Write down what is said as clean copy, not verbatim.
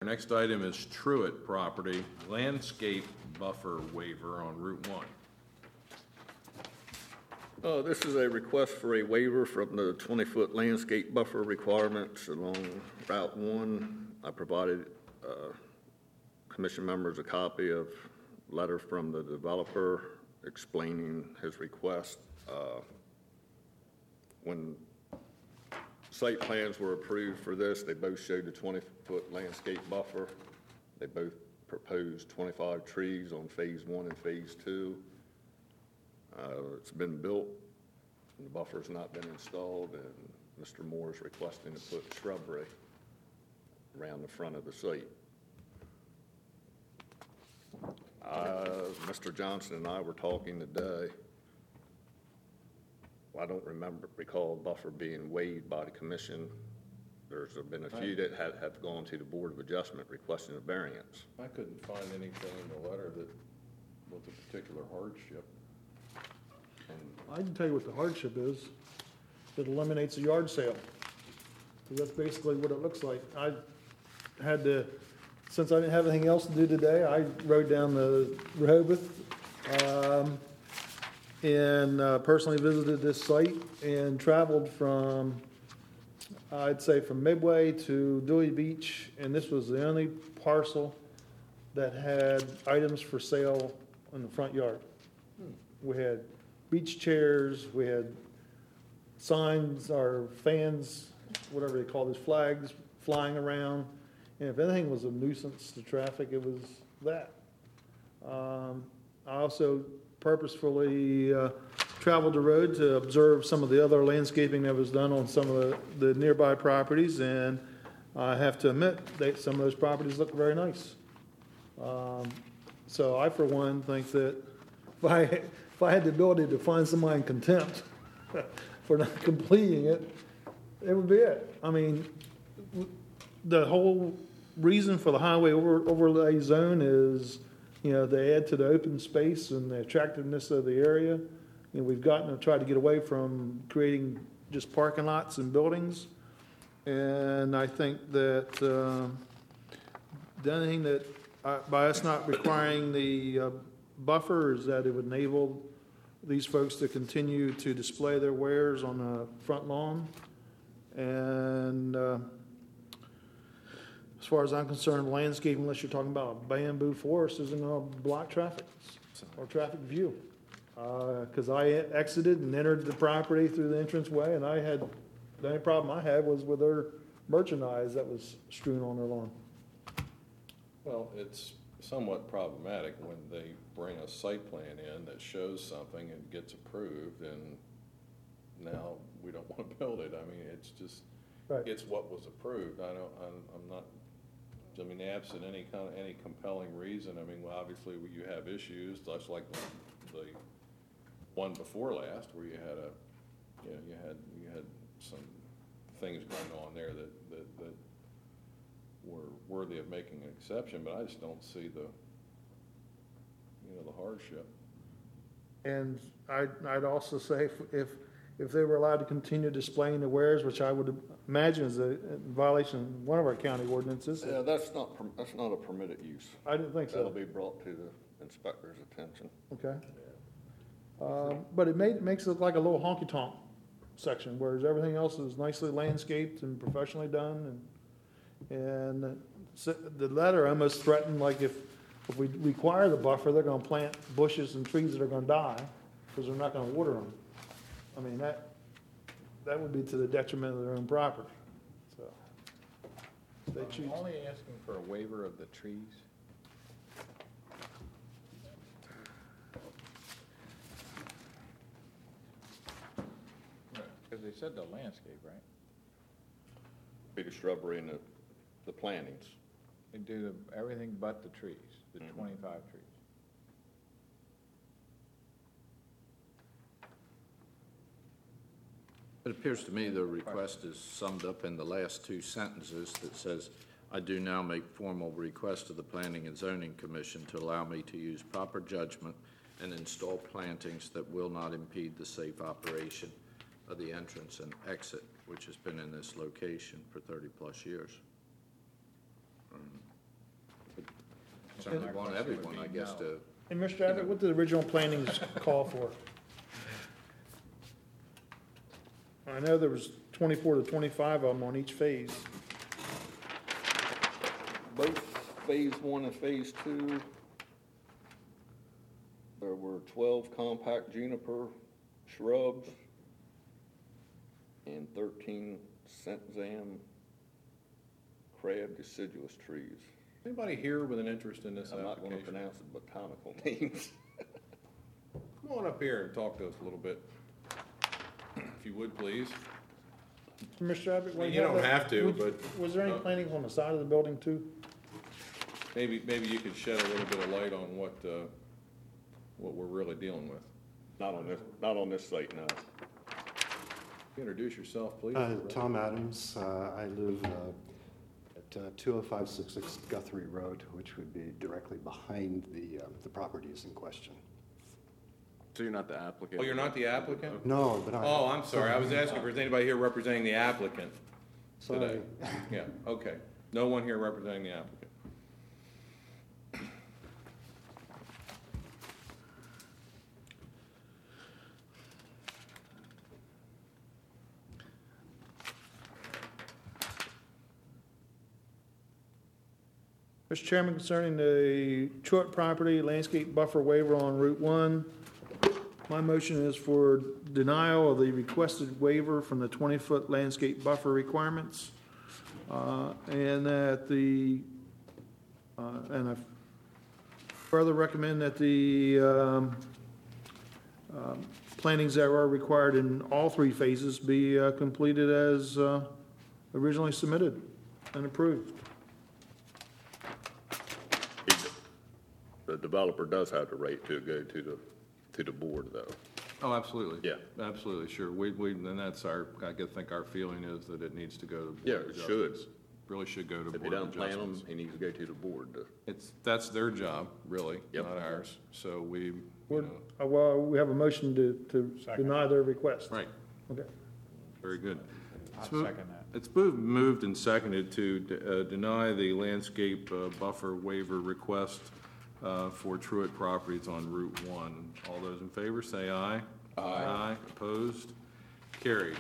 next item is Truitt property, landscape buffer waiver on Route 1. This is a request for a waiver from the 20-foot landscape buffer requirements along Route 1. I provided commission members a copy of a letter from the developer explaining his request. When site plans were approved for this, they both showed the 20-foot landscape buffer. They both proposed 25 trees on phase 1 and phase 2. It's been built, and the buffer's not been installed, and Mr. Moore is requesting to put shrubbery around the front of the site. Mr. Johnson and I were talking today. I don't recall a buffer being waived by the commission. There's been a few that have gone to the Board of Adjustment requesting a variance. I couldn't find anything in the letter that was a particular hardship. I can tell you what the hardship is. It eliminates the yard sale. So that's basically what it looks like. I had to, since I didn't have anything else to do today, I rode down the Rehoboth and personally visited this site and traveled from, I'd say from Midway to Dewey Beach, and this was the only parcel that had items for sale in the front yard. We had beach chairs, we had signs or fans, whatever they call these flags, flying around. And if anything was a nuisance to traffic, it was that. I also purposefully traveled the road to observe some of the other landscaping that was done on some of the nearby properties, and I have to admit that some of those properties look very nice. So I, for one, think that if I had the ability to find somebody in contempt for not completing it, it would be it. I mean, the whole reason for the highway overlay zone is, you know, they add to the open space and the attractiveness of the area. You know, we've gotten to try to get away from creating just parking lots and buildings. And I think that the only thing that, by us not requiring the buffer, is that it would enable these folks to continue to display their wares on the front lawn. And as far as I'm concerned, landscaping, unless you're talking about a bamboo forest, isn't going to block traffic or traffic view. Because I exited and entered the property through the entranceway, and the only problem I had was with their merchandise that was strewn on their lawn. Well, it's somewhat problematic when they bring a site plan in that shows something and gets approved, and now we don't want to build it. I mean, it's just, Right. it's what was approved. I'm not, I mean, absent any compelling reason. I mean, well, obviously you have issues, just like the one before last, where you had some things going on there that were worthy of making an exception, but I just don't see the hardship. And I'd also say if they were allowed to continue displaying the wares, which I would imagine is a violation of one of our county ordinances. Yeah, that's not a permitted use. I didn't think so. That'll be brought to the inspector's attention. Okay. But it makes it look like a little honky-tonk section, whereas everything else is nicely landscaped and professionally done. And the letter almost threatened, like if we require the buffer, they're going to plant bushes and trees that are going to die because they're not going to water them. I mean, that would be to the detriment of their own property. So they choose. I'm only asking for a waiver of the trees. Because they said the landscape, right? Be the shrubbery and the plantings. They do everything but the trees, the 25 trees. It appears to me the request is summed up in the last two sentences that says, I do now make formal request to the Planning and Zoning Commission to allow me to use proper judgment and install plantings that will not impede the safe operation of the entrance and exit, which has been in this location for 30-plus years. We want everyone, I guess, to, And Mr. Abbott, what did the original plannings call for? I know there was 24 to 25 of them on each phase. Both Phase 1 and Phase 2, there were 12 compact juniper shrubs and 13 centzam crab deciduous trees. Anybody here with an interest in this I'm not going to application? pronounce the botanical names. Come on up here and talk to us a little bit, if you would, please. Mr. Abbott? while You don't that, have to, would- but- Was there any plantings on the side of the building too? Maybe you could shed a little bit of light on what we're really dealing with. Not on this site, no. Introduce yourself, please. Tom Adams, I live at 20566 Guthrie Road, which would be directly behind the properties in question. So you're not the applicant? Oh, you're not the applicant? No, but I... Oh, I'm sorry, I was asking if there's anybody here representing the applicant today. Sorry. Yeah, okay. No one here representing the applicant. Mr. Chairman, concerning the Truett property landscape buffer waiver on Route 1, my motion is for denial of the requested waiver from the 20-foot landscape buffer requirements, and that and I further recommend that the plantings that are required in all three phases be completed as originally submitted and approved. The developer does have the right to go to the board, though. Oh, absolutely. Yeah. Absolutely, sure. And that's I think our feeling is that it needs to go to. Yeah, Board of it should. Adjustments. Really should go to If he Board of doesn't plant them, Adjustments. he needs to go to the board. That's their job, really, Yep. not ours. So Well, we have a motion to deny their request. right, Okay. very good. I'll It's mo- second that. It's moved and seconded to deny the landscape buffer waiver request for Truett Properties on Route 1. All those in favor, say aye. Aye. Opposed? Carried.